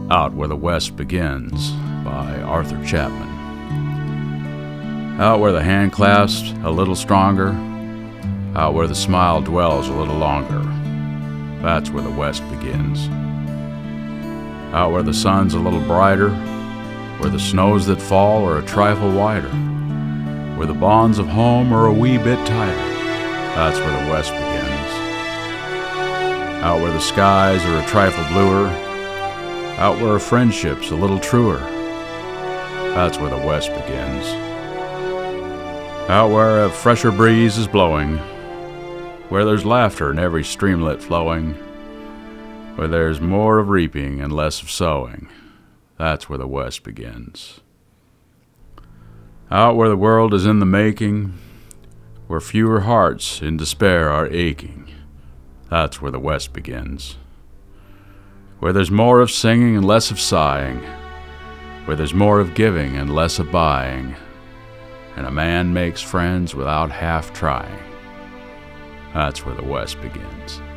Out Where the West Begins by Arthur Chapman. Out where the hand clasps a little stronger, out where the smile dwells a little longer, that's where the West begins. Out where the sun's a little brighter, where the snows that fall are a trifle wider, where the bonds of home are a wee bit tighter, that's where the West begins. Out where the skies are a trifle bluer, out where a friendship's a little truer, that's where the West begins. Out where a fresher breeze is blowing, where there's laughter in every streamlet flowing, where there's more of reaping and less of sowing, that's where the West begins. Out where the world is in the making, where fewer hearts in despair are aching, that's where the West begins. Where there's more of singing and less of sighing, where there's more of giving and less of buying, and a man makes friends without half trying, that's where the West begins.